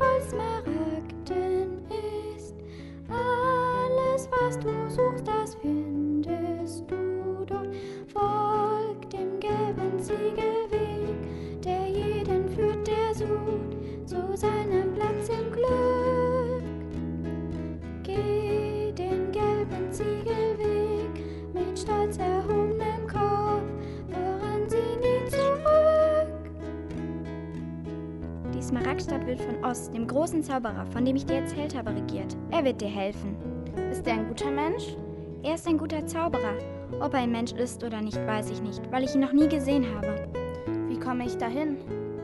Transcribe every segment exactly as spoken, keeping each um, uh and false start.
voll Smaragden ist. Alles, was du suchst, das findest du dort. Folg dem gelben Ziegelweg, der jeden führt, der sucht, zu seinem Platz im Glück. Geh den gelben Ziegelweg mit stolz erhobenem Kopf, voran sieh nie zurück. Die Smaragdstadt wird von Oz, dem großen Zauberer, von dem ich dir erzählt habe, regiert. Er wird dir helfen. Ist er ein guter Mensch? Er ist ein guter Zauberer. Ob er ein Mensch ist oder nicht, weiß ich nicht, weil ich ihn noch nie gesehen habe. Wie komme ich dahin?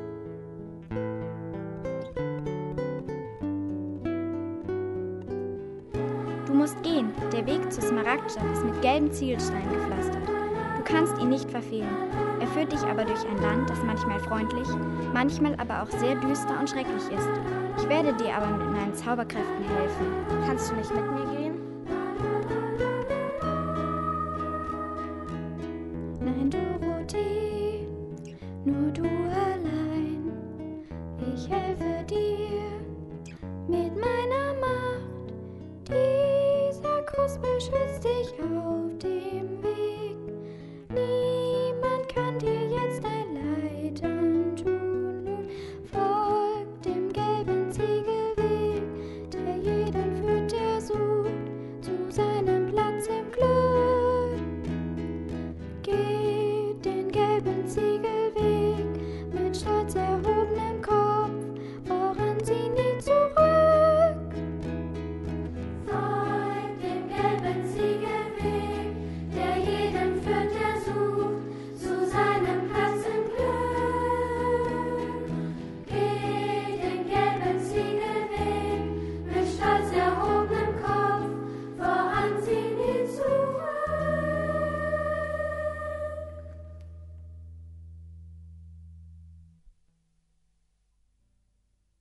Du musst gehen. Der Weg zur Smaragdstadt ist mit gelben Ziegelsteinen gepflastert. Du kannst ihn nicht verfehlen. Er führt dich aber durch ein Land, das manchmal freundlich, manchmal aber auch sehr düster und schrecklich ist. Ich werde dir aber mit meinen Zauberkräften helfen. Kannst du nicht mit mir gehen? Nein, Dorothee, nur du allein. Ich helfe dir mit meinem